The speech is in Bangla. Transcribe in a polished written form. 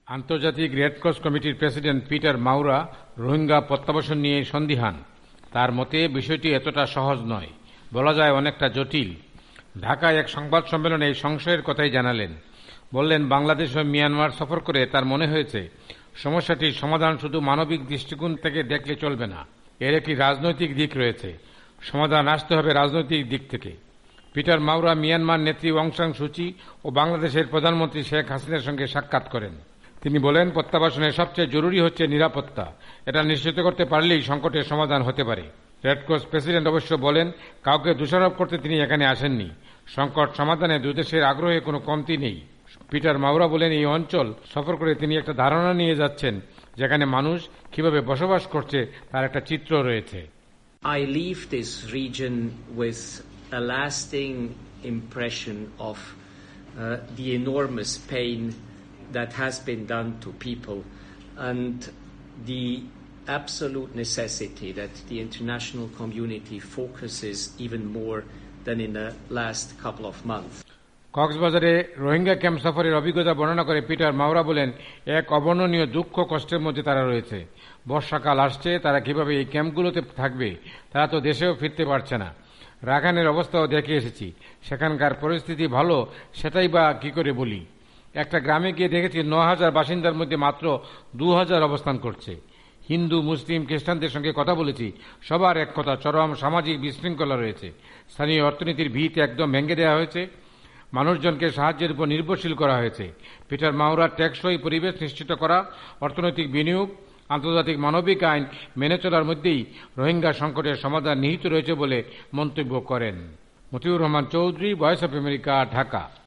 আন্তর্জাতিক রেডক্রস কমিটির প্রেসিডেন্ট পিটার মাউরা রোহিঙ্গা প্রত্যাবাসন নিয়ে সন্দিহান। তার মতে বিষয়টি এতটা সহজ নয়, বলা যায় অনেকটা জটিল। ঢাকায় এক সংবাদ সম্মেলনে এই সংশয়ের কথাই জানালেন। বললেন, বাংলাদেশ ও মিয়ানমার সফর করে তার মনে হয়েছে সমস্যাটির সমাধান শুধু মানবিক দৃষ্টিকোণ থেকে দেখলে চলবে না, এর একটি রাজনৈতিক দিক রয়েছে। সমাধান আসতে হবে রাজনৈতিক দিক থেকে। পিটার মাউরা মিয়ানমার নেত্রী অং সান সুচি ও বাংলাদেশের প্রধানমন্ত্রী শেখ হাসিনার সঙ্গে সাক্ষাৎ করেন। তিনি বলেন, প্রত্যাবাসনের সবচেয়ে জরুরি হচ্ছে নিরাপত্তা। এটা নিশ্চিত করতে পারলেই সংকটের সমাধান হতে পারে। রেডক্রস প্রেসিডেন্ট অবশ্য বলেন, কাউকে দোষারোপ করতে তিনি এখানে আসেননি। সংকট সমাধানে দুদেশের আগ্রহে কোনো কমতি নেই। পিটার মাউরা বলেন, এই অঞ্চল সফর করে তিনি একটা ধারণা নিয়ে যাচ্ছেন যেখানে মানুষ কিভাবে বসবাস করছে তার একটা চিত্র রয়েছে। I leave this region with a lasting impression of the enormous pain that has been done to people and the absolute necessity that the international community focuses even more than in the last couple of months. কক্সবাজারে রোহিঙ্গা ক্যাম্প সফরের অভিজ্ঞতা বর্ণনা করে পিটার মাউরা বলেন, এক অবর্ণনীয় দুঃখ কষ্টের মধ্যে তারা রয়েছে। বর্ষাকাল আসছে, তারা কিভাবে এই ক্যাম্পগুলোতে থাকবে, তারা তো দেশেও ফিরতে পারছে না। রাখাইনের অবস্থাও দেখে এসেছি, সেখানকার পরিস্থিতি ভালো সেটাই বা কি করে বলি। একটা গ্রামে গিয়ে দেখেছি ৯,০০০ বাসিন্দার মধ্যে মাত্র ২,০০০ অবস্থান করছে। হিন্দু, মুসলিম, খ্রিস্টানদের সঙ্গে কথা বলেছি, সবার এক কথা, চরম সামাজিক বিশৃঙ্খলা রয়েছে। স্থানীয় অর্থনীতির ভিত একদম ভেঙে দেওয়া হয়েছে, মানুষজনকে সাহায্যের উপর নির্ভরশীল করা হয়েছে। পিটার মাউরা টেকসই পরিবেশ নিশ্চিত করা, অর্থনৈতিক বিনিয়োগ, আন্তর্জাতিক মানবিক আইন মেনে চলার মধ্যেই রোহিঙ্গা সংকটের সমাধান নিহিত রয়েছে বলে মন্তব্য করেন। Motiur Rahman Chowdhury, voice of America, Dhaka.